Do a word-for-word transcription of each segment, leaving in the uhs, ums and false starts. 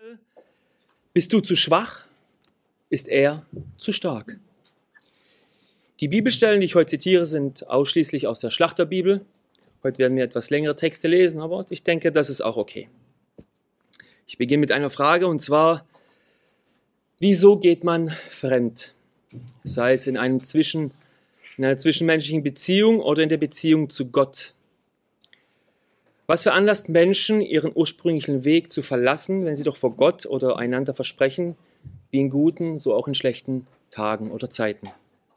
Bist du zu schwach? Ist er zu stark? Die Bibelstellen, die ich heute zitiere, sind ausschließlich aus der Schlachterbibel. Heute werden wir etwas längere Texte lesen, aber ich denke, das ist auch okay. Ich beginne mit einer Frage, und zwar: Wieso geht man fremd? Sei es in, einem Zwischen, in einer zwischenmenschlichen Beziehung oder in der Beziehung zu Gott. Was veranlasst Menschen, ihren ursprünglichen Weg zu verlassen, wenn sie doch vor Gott oder einander versprechen, wie in guten, so auch in schlechten Tagen oder Zeiten?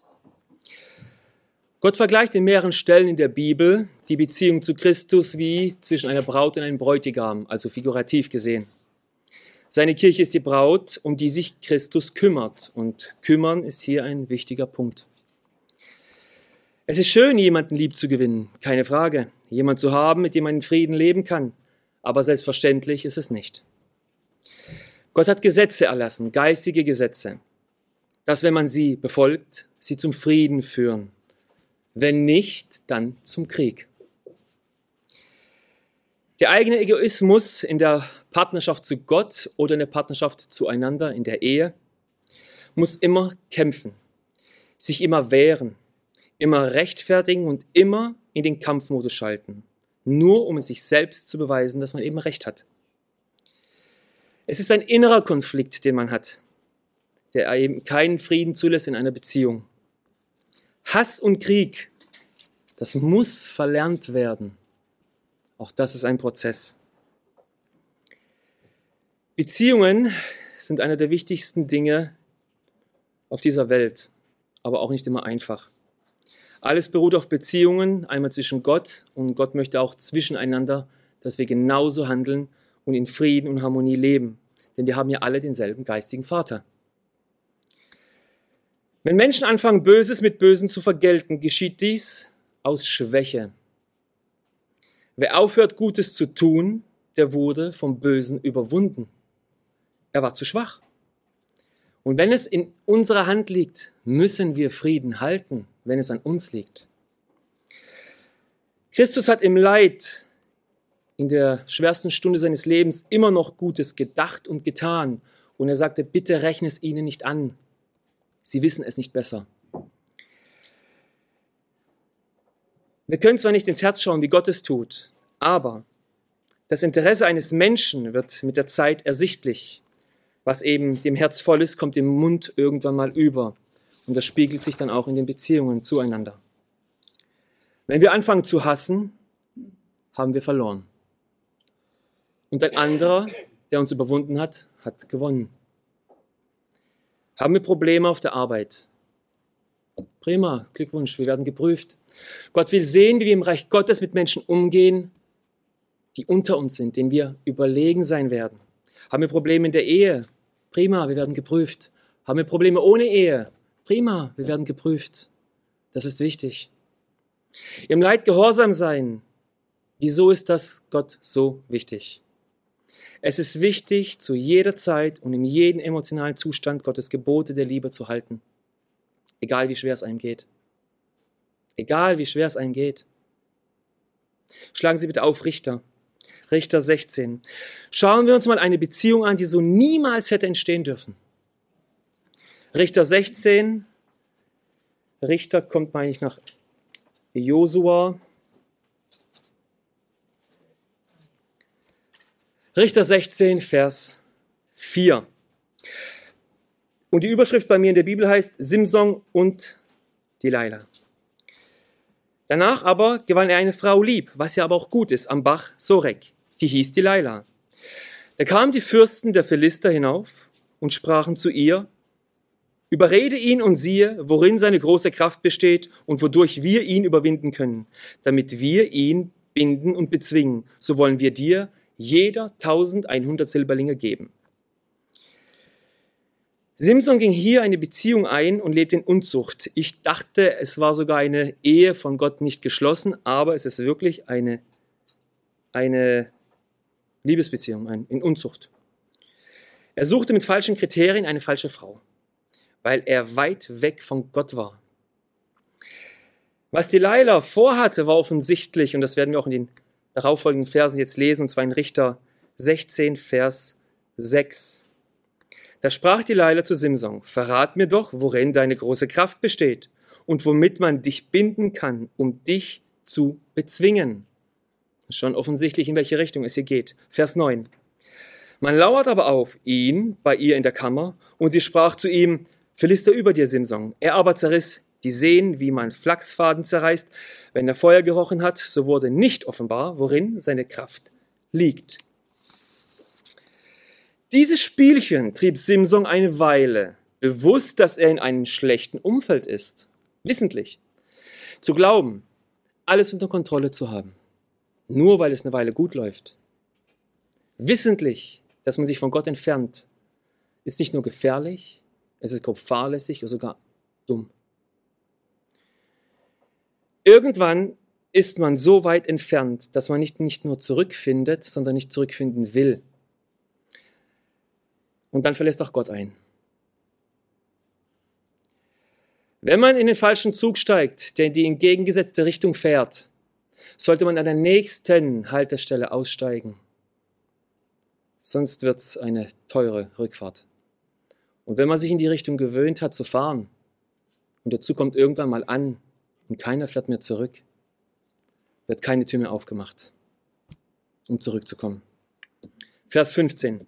Gott vergleicht in mehreren Stellen in der Bibel die Beziehung zu Christus wie zwischen einer Braut und einem Bräutigam, also figurativ gesehen. Seine Kirche ist die Braut, um die sich Christus kümmert, und kümmern ist hier ein wichtiger Punkt. Es ist schön, jemanden lieb zu gewinnen, keine Frage. Jemand zu haben, mit dem man in Frieden leben kann. Aber selbstverständlich ist es nicht. Gott hat Gesetze erlassen, geistige Gesetze, dass, wenn man sie befolgt, sie zum Frieden führen. Wenn nicht, dann zum Krieg. Der eigene Egoismus in der Partnerschaft zu Gott oder in der Partnerschaft zueinander, in der Ehe, muss immer kämpfen, sich immer wehren, immer rechtfertigen und immer in den Kampfmodus schalten, nur um es sich selbst zu beweisen, dass man eben Recht hat. Es ist ein innerer Konflikt, den man hat, der eben keinen Frieden zulässt in einer Beziehung. Hass und Krieg, das muss verlernt werden. Auch das ist ein Prozess. Beziehungen sind einer der wichtigsten Dinge auf dieser Welt, aber auch nicht immer einfach. Alles beruht auf Beziehungen, einmal zwischen Gott, und Gott möchte auch zwischeneinander, dass wir genauso handeln und in Frieden und Harmonie leben. Denn wir haben ja alle denselben geistigen Vater. Wenn Menschen anfangen, Böses mit Bösen zu vergelten, geschieht dies aus Schwäche. Wer aufhört, Gutes zu tun, der wurde vom Bösen überwunden. Er war zu schwach. Und wenn es in unserer Hand liegt, müssen wir Frieden halten, wenn es an uns liegt. Christus hat im Leid, in der schwersten Stunde seines Lebens, immer noch Gutes gedacht und getan. Und er sagte, bitte rechne es ihnen nicht an. Sie wissen es nicht besser. Wir können zwar nicht ins Herz schauen, wie Gott es tut, aber das Interesse eines Menschen wird mit der Zeit ersichtlich. Was eben dem Herz voll ist, kommt im Mund irgendwann mal über. Und das spiegelt sich dann auch in den Beziehungen zueinander. Wenn wir anfangen zu hassen, haben wir verloren. Und ein anderer, der uns überwunden hat, hat gewonnen. Haben wir Probleme auf der Arbeit? Prima, Glückwunsch, wir werden geprüft. Gott will sehen, wie wir im Reich Gottes mit Menschen umgehen, die unter uns sind, denen wir überlegen sein werden. Haben wir Probleme in der Ehe? Prima, wir werden geprüft. Haben wir Probleme ohne Ehe? Prima, wir werden geprüft. Das ist wichtig. Im Leid gehorsam sein. Wieso ist das Gott so wichtig? Es ist wichtig, zu jeder Zeit und in jedem emotionalen Zustand Gottes Gebote der Liebe zu halten. Egal wie schwer es einem geht. Egal wie schwer es einem geht. Schlagen Sie bitte auf Richter. Richter sechzehn. Schauen wir uns mal eine Beziehung an, die so niemals hätte entstehen dürfen. Richter sechzehn. Richter kommt, meine ich, nach Josua. Richter sechzehn, Vers vier. Und die Überschrift bei mir in der Bibel heißt Simson und Delila. Danach aber gewann er eine Frau lieb, was ja aber auch gut ist, am Bach Sorek. Die hieß Delila. Da kamen die Fürsten der Philister hinauf und sprachen zu ihr: Überrede ihn und siehe, worin seine große Kraft besteht und wodurch wir ihn überwinden können, damit wir ihn binden und bezwingen. So wollen wir dir jeder tausendeinhundert Silberlinge geben. Simson ging hier eine Beziehung ein und lebte in Unzucht. Ich dachte, es war sogar eine Ehe von Gott nicht geschlossen, aber es ist wirklich eine, eine Liebesbeziehung in Unzucht. Er suchte mit falschen Kriterien eine falsche Frau, weil er weit weg von Gott war. Was Delila vorhatte, war offensichtlich, und das werden wir auch in den darauffolgenden Versen jetzt lesen, und zwar in Richter sechzehn, Vers sechs. Da sprach Delila zu Simson: Verrat mir doch, worin deine große Kraft besteht und womit man dich binden kann, um dich zu bezwingen. Schon offensichtlich, in welche Richtung es hier geht. Vers neun. Man lauert aber auf ihn bei ihr in der Kammer, und sie sprach zu ihm: Philister über dir, Simson. Er aber zerriss die Sehnen, wie man Flachsfaden zerreißt. Wenn er Feuer gerochen hat, so wurde nicht offenbar, worin seine Kraft liegt. Dieses Spielchen trieb Simson eine Weile, bewusst, dass er in einem schlechten Umfeld ist. Wissentlich. Zu glauben, alles unter Kontrolle zu haben, nur weil es eine Weile gut läuft. Wissentlich, dass man sich von Gott entfernt, ist nicht nur gefährlich, es ist grob fahrlässig oder sogar dumm. Irgendwann ist man so weit entfernt, dass man nicht, nicht nur zurückfindet, sondern nicht zurückfinden will. Und dann verlässt auch Gott ein. Wenn man in den falschen Zug steigt, der in die entgegengesetzte Richtung fährt, sollte man an der nächsten Haltestelle aussteigen. Sonst wird es eine teure Rückfahrt. Und wenn man sich in die Richtung gewöhnt hat zu fahren und der Zug kommt irgendwann mal an und keiner fährt mehr zurück, wird keine Tür mehr aufgemacht, um zurückzukommen. Vers fünfzehn.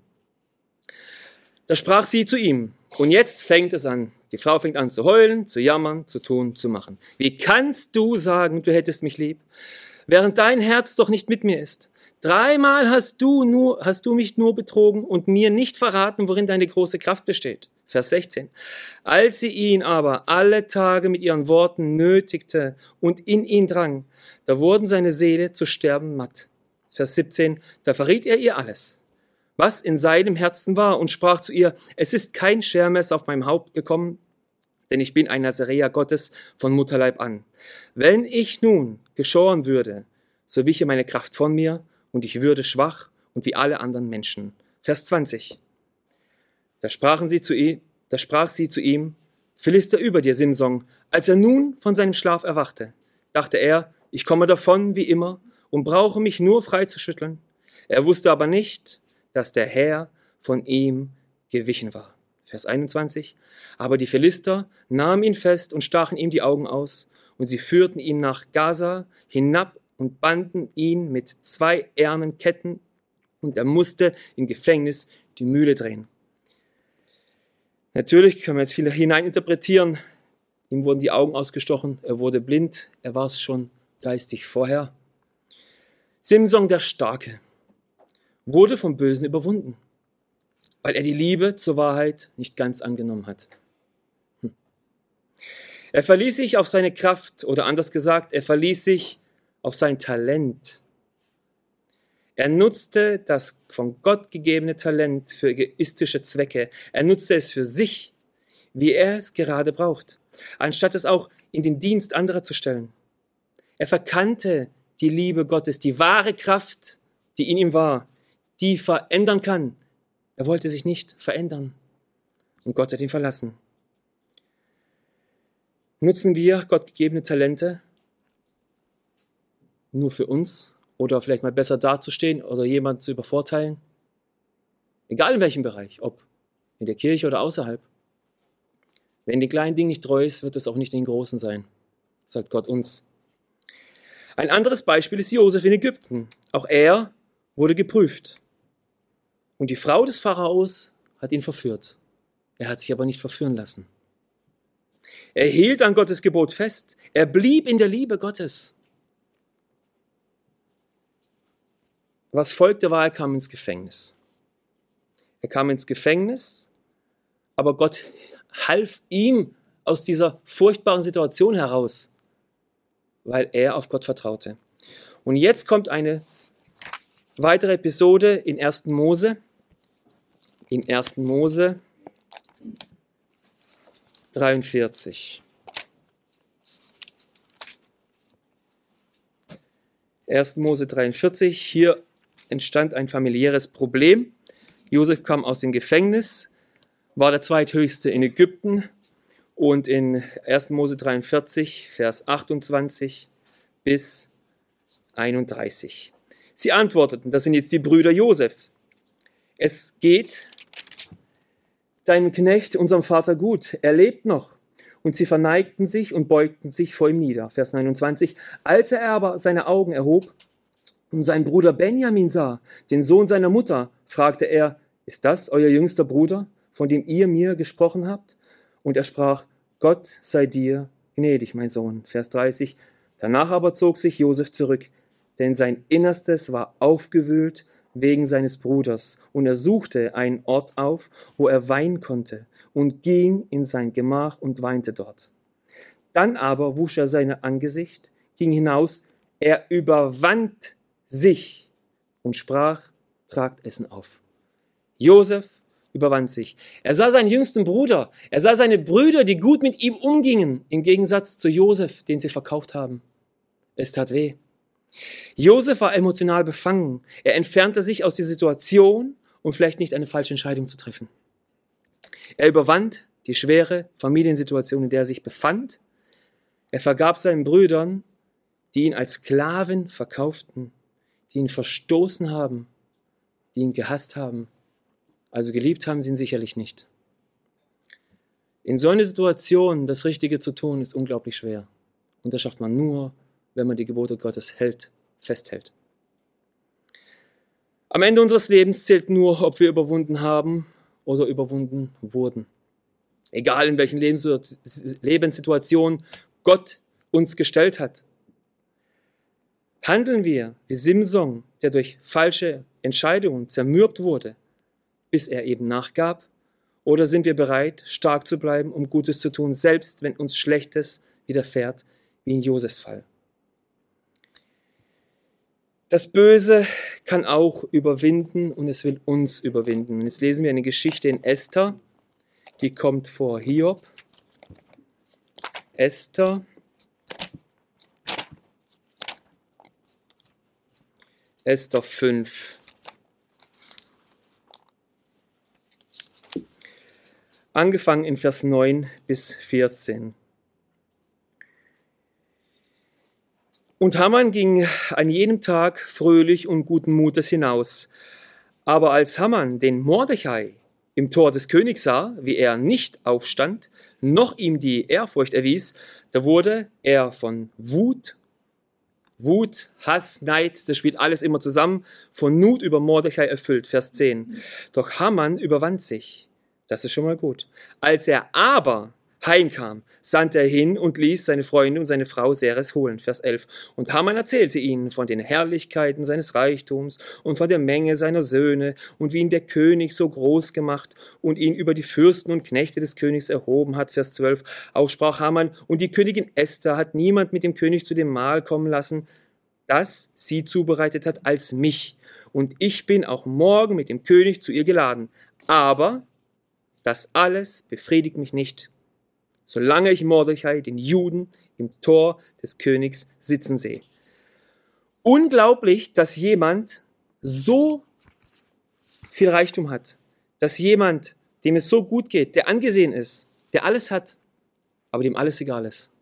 Da sprach sie zu ihm, und jetzt fängt es an. Die Frau fängt an zu heulen, zu jammern, zu tun, zu machen. Wie kannst du sagen, du hättest mich lieb, während dein Herz doch nicht mit mir ist? Dreimal hast du, nur, hast du mich nur betrogen und mir nicht verraten, worin deine große Kraft besteht. Vers sechzehn. Als sie ihn aber alle Tage mit ihren Worten nötigte und in ihn drang, da wurden seine Seele zu sterben matt. Vers siebzehn. Da verriet er ihr alles, was in seinem Herzen war, und sprach zu ihr: Es ist kein Schermesser auf meinem Haupt gekommen, denn ich bin ein Nazaräer Gottes von Mutterleib an. Wenn ich nun geschoren würde, so wiche meine Kraft von mir, und ich würde schwach und wie alle anderen Menschen. Vers zwanzig. Da sprachen sie zu ihm, da sprach sie zu ihm: Philister über dir, Simson. Als er nun von seinem Schlaf erwachte, dachte er: Ich komme davon wie immer und brauche mich nur frei zu schütteln. Er wusste aber nicht, dass der Herr von ihm gewichen war. Vers einundzwanzig. Aber die Philister nahmen ihn fest und stachen ihm die Augen aus, und sie führten ihn nach Gaza hinab und banden ihn mit zwei ehernen Ketten, und er musste im Gefängnis die Mühle drehen. Natürlich können wir jetzt viel hineininterpretieren. Ihm wurden die Augen ausgestochen, er wurde blind, er war es schon geistig vorher. Simson der Starke wurde vom Bösen überwunden, weil er die Liebe zur Wahrheit nicht ganz angenommen hat. Hm. Er verließ sich auf seine Kraft, oder anders gesagt, er verließ sich auf sein Talent. Er nutzte das von Gott gegebene Talent für egoistische Zwecke. Er nutzte es für sich, wie er es gerade braucht, anstatt es auch in den Dienst anderer zu stellen. Er verkannte die Liebe Gottes, die wahre Kraft, die in ihm war, die verändern kann. Er wollte sich nicht verändern und Gott hat ihn verlassen. Nutzen wir Gott gegebene Talente nur für uns oder vielleicht mal besser dazustehen oder jemanden zu übervorteilen? Egal in welchem Bereich, ob in der Kirche oder außerhalb. Wenn die kleinen Dinge nicht treu ist, wird es auch nicht in den großen sein, sagt Gott uns. Ein anderes Beispiel ist Josef in Ägypten. Auch er wurde geprüft. Und die Frau des Pharaos hat ihn verführt. Er hat sich aber nicht verführen lassen. Er hielt an Gottes Gebot fest. Er blieb in der Liebe Gottes. Was folgte war, er kam ins Gefängnis. Er kam ins Gefängnis, aber Gott half ihm aus dieser furchtbaren Situation heraus, weil er auf Gott vertraute. Und jetzt kommt eine weitere Episode in ersten Mose. In ersten Mose dreiundvierzig. ersten Mose dreiundvierzig, hier entstand ein familiäres Problem. Josef kam aus dem Gefängnis, war der zweithöchste in Ägypten und in ersten Mose dreiundvierzig, Vers achtundzwanzig bis einunddreißig. Sie antworteten, das sind jetzt die Brüder Josefs. es geht deinem Knecht, unserem Vater, gut, er lebt noch. Und sie verneigten sich und beugten sich vor ihm nieder. Vers neunundzwanzig. Als er aber seine Augen erhob und seinen Bruder Benjamin sah, den Sohn seiner Mutter, fragte er, ist das euer jüngster Bruder, von dem ihr mir gesprochen habt? Und er sprach, Gott sei dir gnädig, mein Sohn. Vers dreißig. Danach aber zog sich Josef zurück, denn sein Innerstes war aufgewühlt wegen seines Bruders. Und er suchte einen Ort auf, wo er weinen konnte, und ging in sein Gemach und weinte dort. Dann aber wusch er sein Angesicht, ging hinaus, er überwand sich und sprach, tragt Essen auf. Josef überwand sich. Er sah seinen jüngsten Bruder, er sah seine Brüder, die gut mit ihm umgingen, im Gegensatz zu Josef, den sie verkauft haben. Es tat weh. Josef war emotional befangen. Er entfernte sich aus der Situation, um vielleicht nicht eine falsche Entscheidung zu treffen. Er überwand die schwere Familiensituation, in der er sich befand. Er vergab seinen Brüdern, die ihn als Sklaven verkauften, die ihn verstoßen haben, die ihn gehasst haben. Also geliebt haben sie ihn sicherlich nicht. In so einer Situation das Richtige zu tun, ist unglaublich schwer. Und das schafft man nur, wenn man die Gebote Gottes hält, festhält. Am Ende unseres Lebens zählt nur, ob wir überwunden haben oder überwunden wurden. Egal in welchen Lebenssituationen Gott uns gestellt hat. Handeln wir wie Simson, der durch falsche Entscheidungen zermürbt wurde, bis er eben nachgab? Oder sind wir bereit, stark zu bleiben, um Gutes zu tun, selbst wenn uns Schlechtes widerfährt, wie in Josefs Fall? Das Böse kann auch überwinden und es will uns überwinden. Und jetzt lesen wir eine Geschichte in Esther, die kommt vor Hiob. Esther. Esther fünf. Angefangen in Vers neun bis vierzehn. Und Haman ging an jenem Tag fröhlich und guten Mutes hinaus. Aber als Haman den Mordechai im Tor des Königs sah, wie er nicht aufstand, noch ihm die Ehrfurcht erwies, da wurde er von Wut, Wut, Hass, Neid, das spielt alles immer zusammen, von Nut über Mordechai erfüllt. Vers zehn. Doch Haman überwand sich. Das ist schon mal gut. Als er aber heimkam, sandte er hin und ließ seine Freunde und seine Frau Seres holen. Vers elf. Und Haman erzählte ihnen von den Herrlichkeiten seines Reichtums und von der Menge seiner Söhne und wie ihn der König so groß gemacht und ihn über die Fürsten und Knechte des Königs erhoben hat. Vers zwölf. Auch sprach Haman, und die Königin Esther hat niemand mit dem König zu dem Mahl kommen lassen, das sie zubereitet hat, als mich. Und ich bin auch morgen mit dem König zu ihr geladen. Aber das alles befriedigt mich nicht, solange ich Mordechai, den Juden, im Tor des Königs sitzen sehe. Unglaublich, dass jemand so viel Reichtum hat, dass jemand, dem es so gut geht, der angesehen ist, der alles hat, aber dem alles egal ist.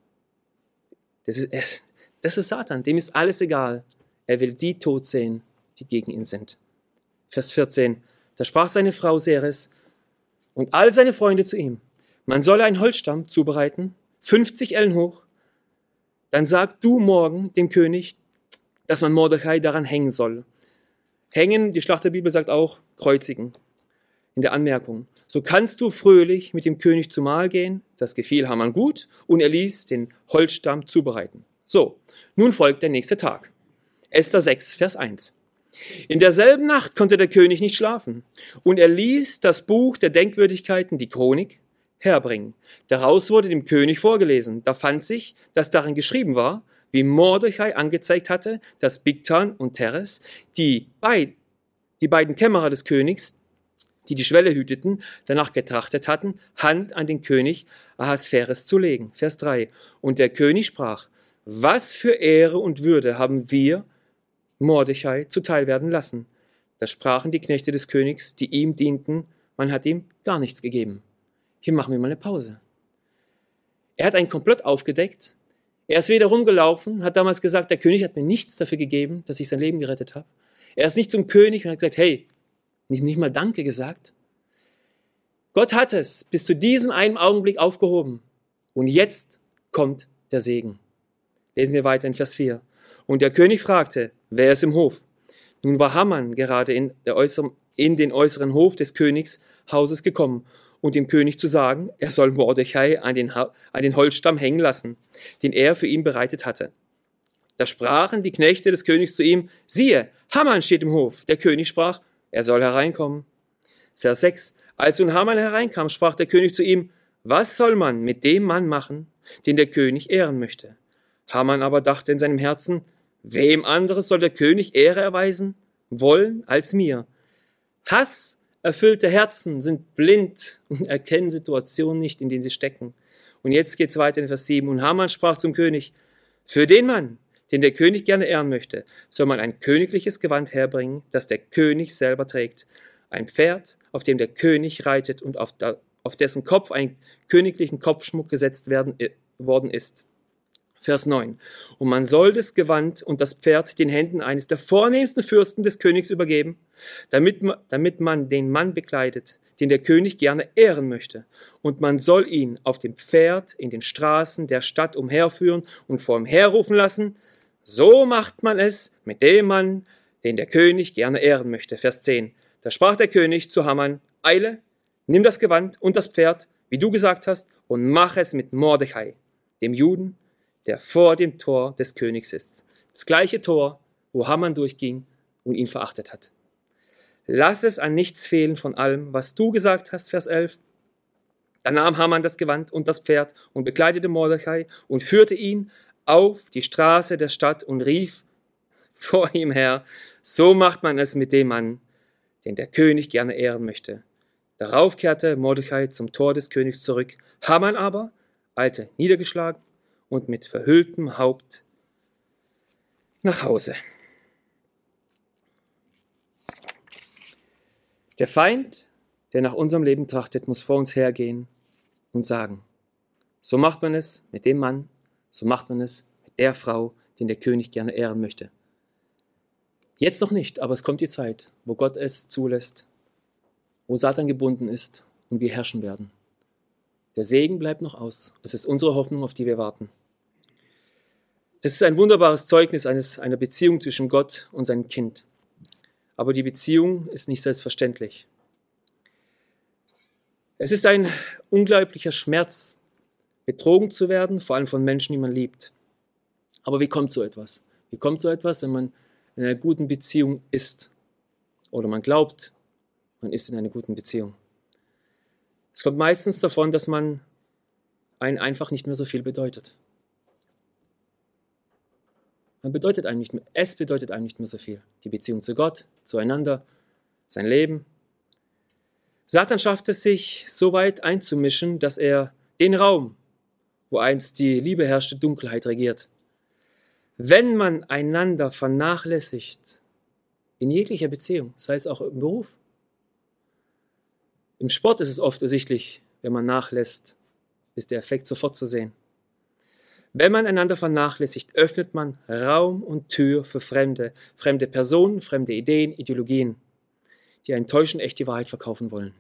Das ist, das ist Satan, dem ist alles egal. Er will die tot sehen, die gegen ihn sind. Vers vierzehn. Da sprach seine Frau Seres und all seine Freunde zu ihm: Man solle einen Holzstamm zubereiten, fünfzig Ellen hoch. Dann sag du morgen dem König, dass man Mordechai daran hängen soll. Hängen, die Schlachterbibel sagt auch kreuzigen. In der Anmerkung: So kannst du fröhlich mit dem König zu Mahl gehen. Das gefiel Haman gut und er ließ den Holzstamm zubereiten. So, nun folgt der nächste Tag. Esther sechs, Vers eins. In derselben Nacht konnte der König nicht schlafen und er ließ das Buch der Denkwürdigkeiten, die Chronik, herbringen. Daraus wurde dem König vorgelesen. Da fand sich, dass darin geschrieben war, wie Mordechai angezeigt hatte, dass Bigtan und Teres, die, beid, die beiden Kämmerer des Königs, die die Schwelle hüteten, danach getrachtet hatten, Hand an den König Ahasveres zu legen. Vers drei. Und der König sprach: Was für Ehre und Würde haben wir Mordechai zuteil werden lassen? Da sprachen die Knechte des Königs, die ihm dienten, man hat ihm gar nichts gegeben. Hier machen wir mal eine Pause. Er hat einen Komplott aufgedeckt. Er ist wieder rumgelaufen, hat damals gesagt, der König hat mir nichts dafür gegeben, dass ich sein Leben gerettet habe. Er ist nicht zum König und hat gesagt, hey, Nicht, nicht mal Danke gesagt. Gott hat es bis zu diesem einen Augenblick aufgehoben. Und jetzt kommt der Segen. Lesen wir weiter in Vers vier. Und der König fragte, wer ist im Hof? Nun war Haman gerade in, der äußeren, in den äußeren Hof des Königshauses gekommen, und dem König zu sagen, er soll Mordechai an den, an den Holzstamm hängen lassen, den er für ihn bereitet hatte. Da sprachen die Knechte des Königs zu ihm, siehe, Haman steht im Hof. Der König sprach, er soll hereinkommen. Vers sechs. Als nun Haman hereinkam, sprach der König zu ihm, was soll man mit dem Mann machen, den der König ehren möchte? Haman aber dachte in seinem Herzen, wem anderes soll der König Ehre erweisen wollen als mir? Hasserfüllte Herzen sind blind und erkennen Situationen nicht, in denen sie stecken. Und jetzt geht's weiter in Vers sieben. Und Haman sprach zum König, für den Mann, den der König gerne ehren möchte, soll man ein königliches Gewand herbringen, das der König selber trägt. Ein Pferd, auf dem der König reitet und auf, da, auf dessen Kopf ein königlichen Kopfschmuck gesetzt werden, äh, worden ist. Vers neun. Und man soll das Gewand und das Pferd den Händen eines der vornehmsten Fürsten des Königs übergeben, damit, damit man den Mann bekleidet, den der König gerne ehren möchte. Und man soll ihn auf dem Pferd in den Straßen der Stadt umherführen und vor ihm herrufen lassen. So macht man es mit dem Mann, den der König gerne ehren möchte. Vers zehn. Da sprach der König zu Haman, eile, nimm das Gewand und das Pferd, wie du gesagt hast, und mach es mit Mordechai, dem Juden, der vor dem Tor des Königs ist. Das gleiche Tor, wo Haman durchging und ihn verachtet hat. Lass es an nichts fehlen von allem, was du gesagt hast, Vers elf. Da nahm Haman das Gewand und das Pferd und bekleidete Mordechai und führte ihn auf die Straße der Stadt und rief vor ihm her, so macht man es mit dem Mann, den der König gerne ehren möchte. Darauf kehrte Mordechai zum Tor des Königs zurück. Haman aber eilte niedergeschlagen und mit verhülltem Haupt nach Hause. Der Feind, der nach unserem Leben trachtet, muss vor uns hergehen und sagen, so macht man es mit dem Mann, so macht man es mit der Frau, den der König gerne ehren möchte. Jetzt noch nicht, aber es kommt die Zeit, wo Gott es zulässt, wo Satan gebunden ist und wir herrschen werden. Der Segen bleibt noch aus. Es ist unsere Hoffnung, auf die wir warten. Das ist ein wunderbares Zeugnis eines, einer Beziehung zwischen Gott und seinem Kind. Aber die Beziehung ist nicht selbstverständlich. Es ist ein unglaublicher Schmerz, betrogen zu werden, vor allem von Menschen, die man liebt. Aber wie kommt so etwas? Wie kommt so etwas, wenn man in einer guten Beziehung ist? Oder man glaubt, man ist in einer guten Beziehung. Es kommt meistens davon, dass man einen einfach nicht mehr so viel bedeutet. Man bedeutet einem nicht mehr, es bedeutet einem nicht mehr so viel. Die Beziehung zu Gott, zueinander, sein Leben. Satan schafft es sich, so weit einzumischen, dass er den Raum, wo einst die Liebe herrschte, Dunkelheit regiert. Wenn man einander vernachlässigt, in jeglicher Beziehung, sei es auch im Beruf. Im Sport ist es oft ersichtlich, wenn man nachlässt, ist der Effekt sofort zu sehen. Wenn man einander vernachlässigt, öffnet man Raum und Tür für Fremde, fremde Personen, fremde Ideen, Ideologien, die einen täuschend echt die Wahrheit verkaufen wollen.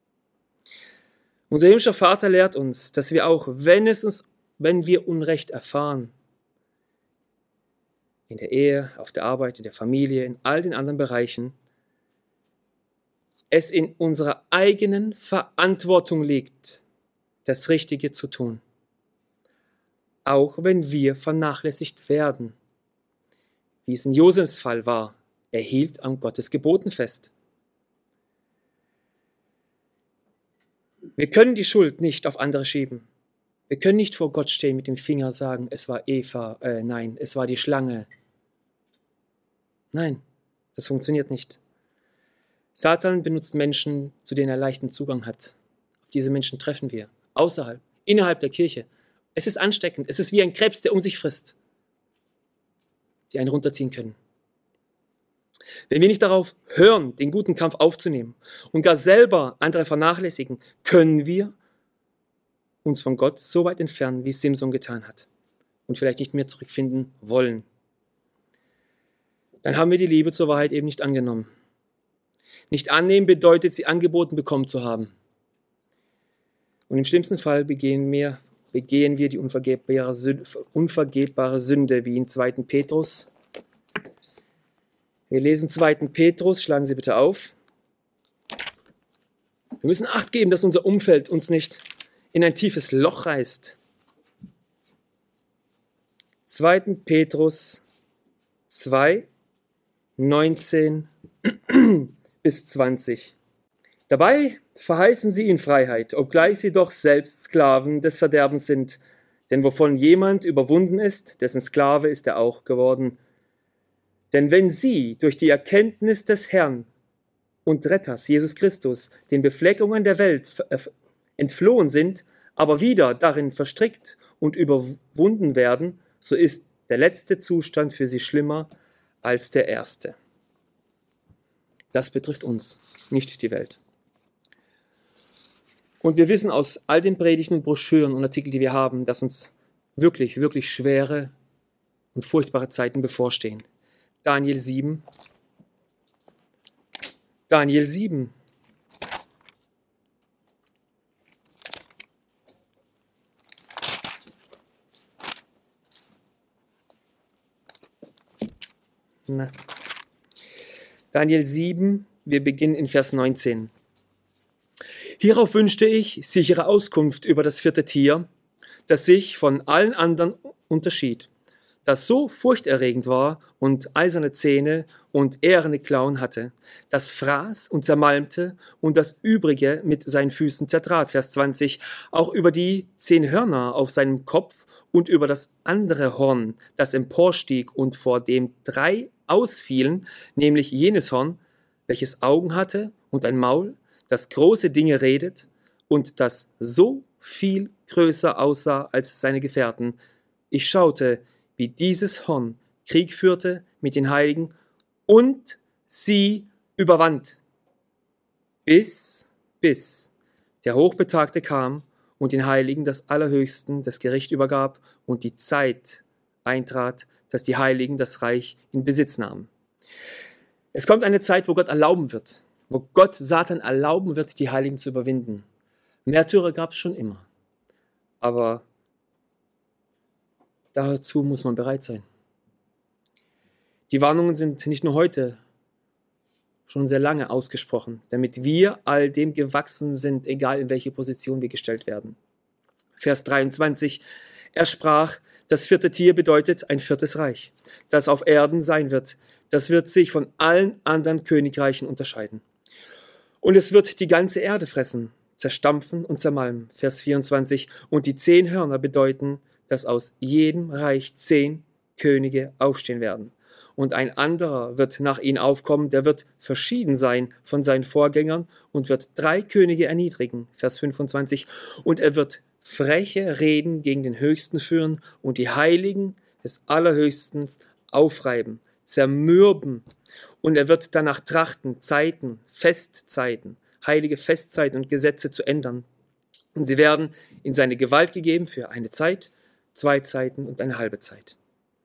Unser himmlischer Vater lehrt uns, dass wir auch, wenn, es uns, wenn wir Unrecht erfahren, in der Ehe, auf der Arbeit, in der Familie, in all den anderen Bereichen, es in unserer eigenen Verantwortung liegt, das Richtige zu tun. Auch wenn wir vernachlässigt werden. Wie es in Josefs Fall war, er hielt an Gottes Geboten fest. Wir können die Schuld nicht auf andere schieben. Wir können nicht vor Gott stehen mit dem Finger sagen, es war Eva, äh, nein, es war die Schlange. Nein, das funktioniert nicht. Satan benutzt Menschen, zu denen er leichten Zugang hat. Auf diese Menschen treffen wir, außerhalb, innerhalb der Kirche. Es ist ansteckend, es ist wie ein Krebs, der um sich frisst, die einen runterziehen können. Wenn wir nicht darauf hören, den guten Kampf aufzunehmen und gar selber andere vernachlässigen, können wir uns von Gott so weit entfernen, wie es Simson getan hat und vielleicht nicht mehr zurückfinden wollen. Dann haben wir die Liebe zur Wahrheit eben nicht angenommen. Nicht annehmen bedeutet, sie angeboten bekommen zu haben. Und im schlimmsten Fall begehen wir, begehen wir die unvergebbare Sünde, unvergebbare Sünde, wie in zweiten Petrus. Wir lesen zweiten Petrus, schlagen Sie bitte auf. Wir müssen Acht geben, dass unser Umfeld uns nicht in ein tiefes Loch reißt. zweiten Petrus zwei, neunzehn bis zwanzig. Dabei verheißen sie ihnen Freiheit, obgleich sie doch selbst Sklaven des Verderbens sind. Denn wovon jemand überwunden ist, dessen Sklave ist er auch geworden. Denn wenn sie durch die Erkenntnis des Herrn und Retters, Jesus Christus, den Befleckungen der Welt entflohen sind, aber wieder darin verstrickt und überwunden werden, so ist der letzte Zustand für sie schlimmer als der erste. Das betrifft uns, nicht die Welt. Und wir wissen aus all den Predigten und Broschüren und Artikeln, die wir haben, dass uns wirklich, wirklich schwere und furchtbare Zeiten bevorstehen. Daniel sieben. Daniel sieben. Na. Daniel sieben, wir beginnen in Vers neunzehn. Hierauf wünschte ich sichere Auskunft über das vierte Tier, das sich von allen anderen unterschied, das so furchterregend war und eiserne Zähne und eherne Klauen hatte, das fraß und zermalmte und das Übrige mit seinen Füßen zertrat. Vers zwanzig, auch über die zehn Hörner auf seinem Kopf und über das andere Horn, das emporstieg und vor dem drei ausfielen, nämlich jenes Horn, welches Augen hatte und ein Maul, das große Dinge redet und das so viel größer aussah als seine Gefährten. Ich schaute, wie dieses Horn Krieg führte mit den Heiligen und sie überwand, bis, bis der Hochbetagte kam und den Heiligen das Allerhöchsten das Gericht übergab und die Zeit eintrat, dass die Heiligen das Reich in Besitz nahmen. Es kommt eine Zeit, wo Gott erlauben wird, wo Gott Satan erlauben wird, die Heiligen zu überwinden. Märtyrer gab es schon immer, aber dazu muss man bereit sein. Die Warnungen sind nicht nur heute, schon sehr lange ausgesprochen, damit wir all dem gewachsen sind, egal in welche Position wir gestellt werden. Vers dreiundzwanzig, er sprach, das vierte Tier bedeutet ein viertes Reich, das auf Erden sein wird. Das wird sich von allen anderen Königreichen unterscheiden. Und es wird die ganze Erde fressen, zerstampfen und zermalmen. Vers vierundzwanzig, und die zehn Hörner bedeuten, dass aus jedem Reich zehn Könige aufstehen werden. Und ein anderer wird nach ihnen aufkommen, der wird verschieden sein von seinen Vorgängern und wird drei Könige erniedrigen. Vers fünfundzwanzig, und er wird freche Reden gegen den Höchsten führen und die Heiligen des Allerhöchsten aufreiben, zermürben. Und er wird danach trachten, Zeiten, Festzeiten, heilige Festzeiten und Gesetze zu ändern. Und sie werden in seine Gewalt gegeben für eine Zeit, zwei Zeiten und eine halbe Zeit.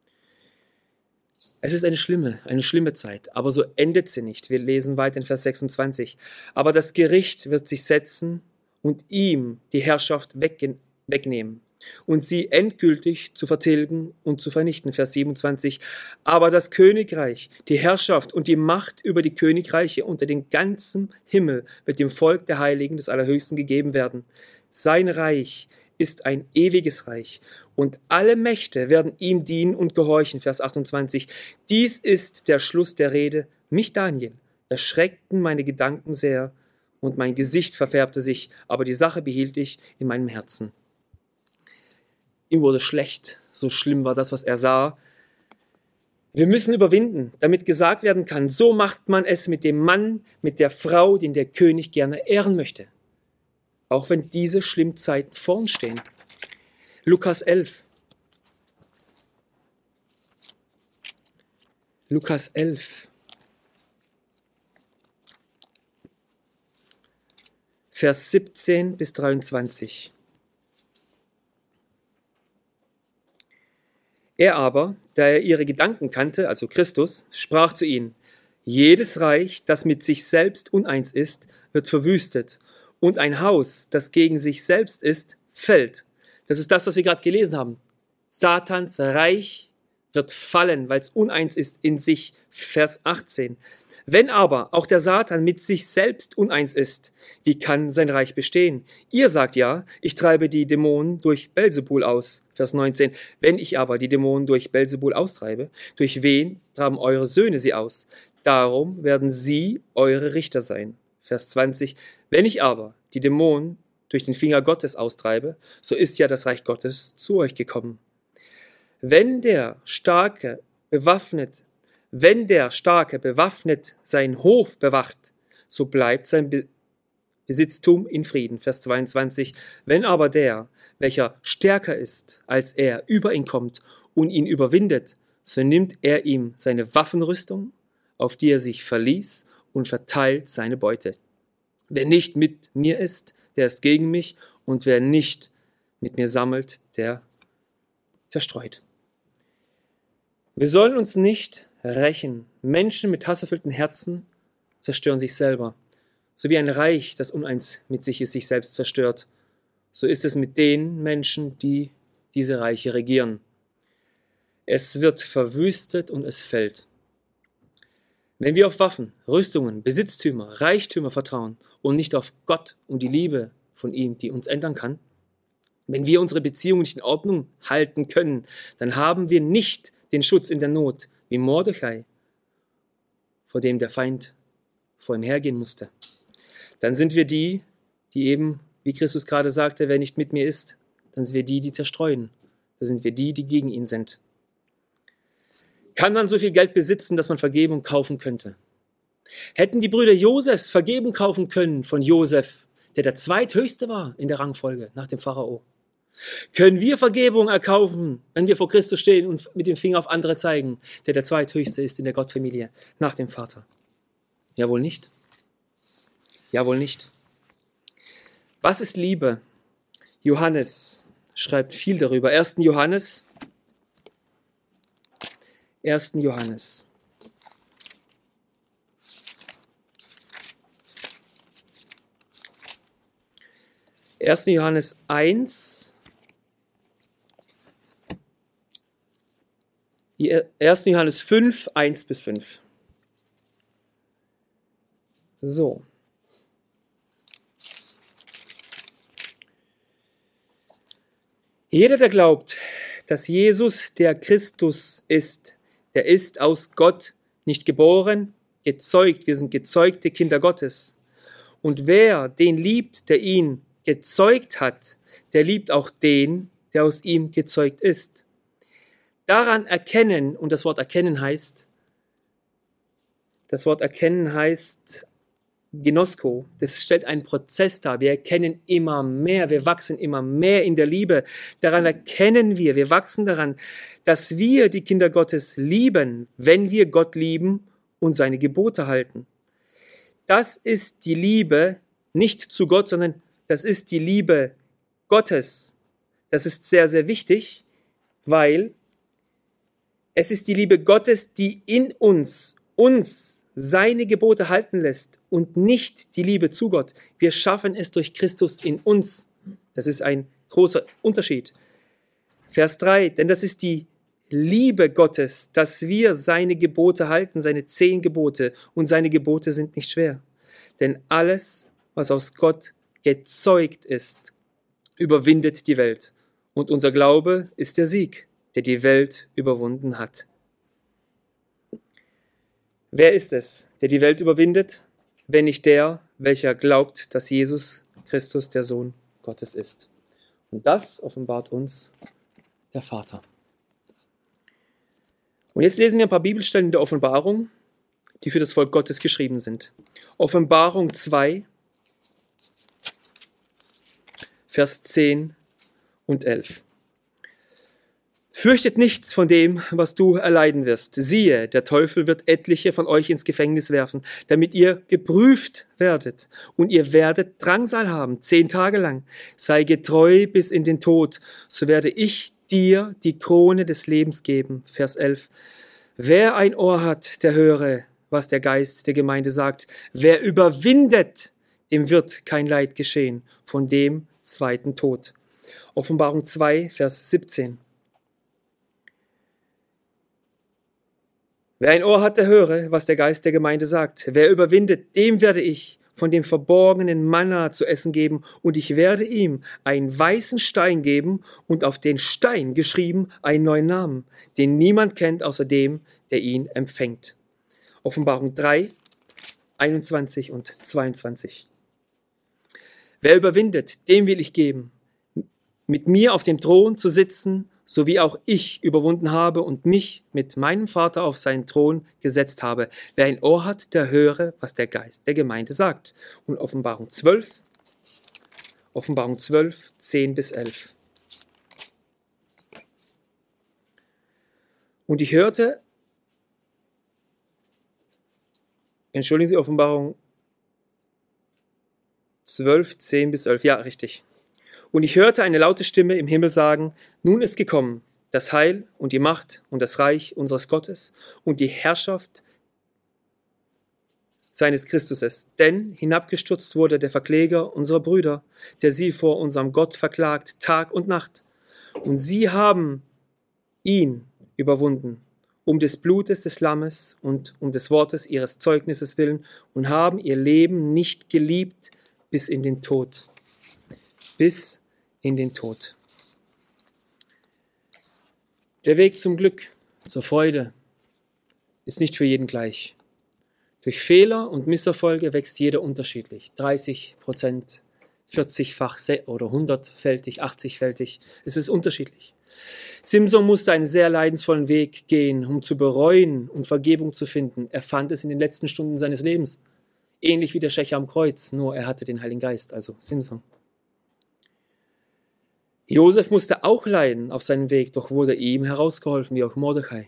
Es ist eine schlimme, eine schlimme Zeit, aber so endet sie nicht. Wir lesen weiter in Vers sechsundzwanzig. Aber das Gericht wird sich setzen und ihm die Herrschaft wegnehmen und sie endgültig zu vertilgen und zu vernichten. Vers siebenundzwanzig. Aber das Königreich, die Herrschaft und die Macht über die Königreiche unter den ganzen Himmel wird dem Volk der Heiligen des Allerhöchsten gegeben werden. Sein Reich ist ein ewiges Reich und alle Mächte werden ihm dienen und gehorchen. Vers achtundzwanzig. Dies ist der Schluss der Rede. Mich, Daniel, erschreckten meine Gedanken sehr und mein Gesicht verfärbte sich, aber die Sache behielt ich in meinem Herzen. Ihm wurde schlecht, so schlimm war das, was er sah. Wir müssen überwinden, damit gesagt werden kann, so macht man es mit dem Mann, mit der Frau, den der König gerne ehren möchte. Auch wenn diese schlimmen Zeiten vor uns stehen. Lukas elf. Lukas elf. Vers siebzehn bis dreiundzwanzig. Er aber, da er ihre Gedanken kannte, also Christus, sprach zu ihnen, Jedes Reich, das mit sich selbst uneins ist, wird verwüstet. Und ein Haus, das gegen sich selbst ist, fällt. Das ist das, was wir gerade gelesen haben. Satans Reich wird fallen, weil es uneins ist in sich. Vers achtzehn. Wenn aber auch der Satan mit sich selbst uneins ist, wie kann sein Reich bestehen? Ihr sagt ja, ich treibe die Dämonen durch Belzebul aus. Vers neunzehn. Wenn ich aber die Dämonen durch Belzebul austreibe, durch wen treiben eure Söhne sie aus? Darum werden sie eure Richter sein. Vers zwanzig. Wenn ich aber die Dämonen durch den Finger Gottes austreibe, so ist ja das Reich Gottes zu euch gekommen. Wenn der Starke bewaffnet Wenn der Starke bewaffnet seinen Hof bewacht, so bleibt sein Be- Besitztum in Frieden. Vers zweiundzwanzig. Wenn aber der, welcher stärker ist als er, über ihn kommt und ihn überwindet, so nimmt er ihm seine Waffenrüstung, auf die er sich verließ, und verteilt seine Beute. Wer nicht mit mir ist, der ist gegen mich, und wer nicht mit mir sammelt, der zerstreut. Wir sollen uns nicht rächen. Menschen mit hasserfüllten Herzen zerstören sich selber. So wie ein Reich, das uneins mit sich ist, sich selbst zerstört. So ist es mit den Menschen, die diese Reiche regieren. Es wird verwüstet und es fällt. Wenn wir auf Waffen, Rüstungen, Besitztümer, Reichtümer vertrauen und nicht auf Gott und die Liebe von ihm, die uns ändern kann, wenn wir unsere Beziehungen nicht in Ordnung halten können, dann haben wir nicht den Schutz in der Not, wie Mordechai, vor dem der Feind vor ihm hergehen musste. Dann sind wir die, die eben, wie Christus gerade sagte, wer nicht mit mir ist, dann sind wir die, die zerstreuen. Dann sind wir die, die gegen ihn sind. Kann man so viel Geld besitzen, dass man Vergebung kaufen könnte? Hätten die Brüder Josefs Vergebung kaufen können von Josef, der der zweithöchste war in der Rangfolge nach dem Pharao? Können wir Vergebung erkaufen, wenn wir vor Christus stehen und mit dem Finger auf andere zeigen, der der zweithöchste ist in der Gottfamilie nach dem Vater? Ja, wohl nicht. Ja, wohl nicht. Was ist Liebe? Johannes schreibt viel darüber. erster Johannes. erster Johannes. erster Johannes eins. erster Johannes fünf, eins bis fünf. So. Jeder, der glaubt, dass Jesus der Christus ist, der ist aus Gott nicht geboren, gezeugt. Wir sind gezeugte Kinder Gottes. Und wer den liebt, der ihn gezeugt hat, der liebt auch den, der aus ihm gezeugt ist. Daran erkennen, und das Wort erkennen heißt, das Wort erkennen heißt Ginosko, das stellt einen Prozess dar. Wir erkennen immer mehr, wir wachsen immer mehr in der Liebe. Daran erkennen wir, wir wachsen daran, dass wir die Kinder Gottes lieben, wenn wir Gott lieben und seine Gebote halten. Das ist die Liebe nicht zu Gott, sondern das ist die Liebe Gottes. Das ist sehr, sehr wichtig, weil es ist die Liebe Gottes, die in uns, uns seine Gebote halten lässt und nicht die Liebe zu Gott. Wir schaffen es durch Christus in uns. Das ist ein großer Unterschied. Vers drei, denn das ist die Liebe Gottes, dass wir seine Gebote halten, seine zehn Gebote, und seine Gebote sind nicht schwer. Denn alles, was aus Gott gezeugt ist, überwindet die Welt. Und unser Glaube ist der Sieg, der die Welt überwunden hat. Wer ist es, der die Welt überwindet, wenn nicht der, welcher glaubt, dass Jesus Christus der Sohn Gottes ist? Und das offenbart uns der Vater. Und jetzt lesen wir ein paar Bibelstellen der Offenbarung, die für das Volk Gottes geschrieben sind. Offenbarung zwei, Vers zehn und elf. Fürchtet nichts von dem, was du erleiden wirst. Siehe, der Teufel wird etliche von euch ins Gefängnis werfen, damit ihr geprüft werdet. Und ihr werdet Drangsal haben, zehn Tage lang. Sei getreu bis in den Tod, so werde ich dir die Krone des Lebens geben. Vers elf. Wer ein Ohr hat, der höre, was der Geist der Gemeinde sagt. Wer überwindet, dem wird kein Leid geschehen, von dem zweiten Tod. Offenbarung zwei, Vers siebzehn. Wer ein Ohr hat, der höre, was der Geist der Gemeinde sagt. Wer überwindet, dem werde ich von dem verborgenen Manna zu essen geben, und ich werde ihm einen weißen Stein geben und auf den Stein geschrieben einen neuen Namen, den niemand kennt außer dem, der ihn empfängt. Offenbarung drei, einundzwanzig und zweiundzwanzig. Wer überwindet, dem will ich geben, mit mir auf dem Thron zu sitzen, so wie auch ich überwunden habe und mich mit meinem Vater auf seinen Thron gesetzt habe. Wer ein Ohr hat, der höre, was der Geist der Gemeinde sagt. Und Offenbarung zwölf, Offenbarung zwölf, zehn bis elf. Und ich hörte, entschuldigen Sie, Offenbarung zwölf, zehn bis elf, ja, richtig. Und ich hörte eine laute Stimme im Himmel sagen, nun ist gekommen das Heil und die Macht und das Reich unseres Gottes und die Herrschaft seines Christuses. Denn hinabgestürzt wurde der Verkläger unserer Brüder, der sie vor unserem Gott verklagt, Tag und Nacht. Und sie haben ihn überwunden, um des Blutes des Lammes und um des Wortes ihres Zeugnisses willen, und haben ihr Leben nicht geliebt bis in den Tod. Bis in den Tod. Der Weg zum Glück, zur Freude, ist nicht für jeden gleich. Durch Fehler und Misserfolge wächst jeder unterschiedlich. dreißig Prozent, vierzigfach oder hundertfältig, achtzigfältig. Es ist unterschiedlich. Simson musste einen sehr leidensvollen Weg gehen, um zu bereuen und Vergebung zu finden. Er fand es in den letzten Stunden seines Lebens. Ähnlich wie der Schächer am Kreuz, nur er hatte den Heiligen Geist, also Simson. Josef musste auch leiden auf seinem Weg, doch wurde ihm herausgeholfen, wie auch Mordechai.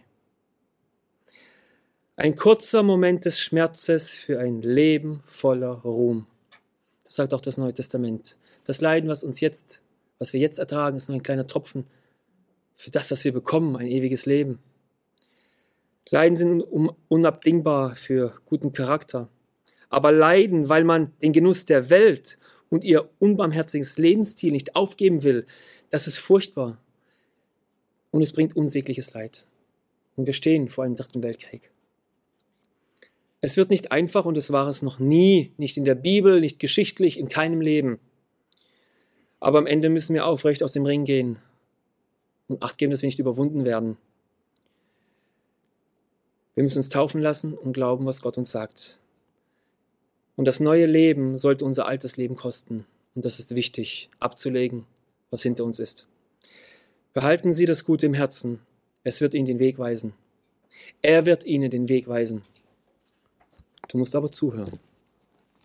Ein kurzer Moment des Schmerzes für ein Leben voller Ruhm. Das sagt auch das Neue Testament. Das Leiden, was uns jetzt, was wir jetzt ertragen, ist nur ein kleiner Tropfen für das, was wir bekommen, ein ewiges Leben. Leiden sind unabdingbar für guten Charakter. Aber Leiden, weil man den Genuss der Welt und ihr unbarmherziges Lebensstil nicht aufgeben will, das ist furchtbar. Und es bringt unsägliches Leid. Und wir stehen vor einem dritten Weltkrieg. Es wird nicht einfach, und es war es noch nie, nicht in der Bibel, nicht geschichtlich, in keinem Leben. Aber am Ende müssen wir aufrecht aus dem Ring gehen und Acht geben, dass wir nicht überwunden werden. Wir müssen uns taufen lassen und glauben, was Gott uns sagt. Und das neue Leben sollte unser altes Leben kosten. Und das ist wichtig, abzulegen, was hinter uns ist. Behalten Sie das Gute im Herzen. Es wird Ihnen den Weg weisen. Er wird Ihnen den Weg weisen. Du musst aber zuhören.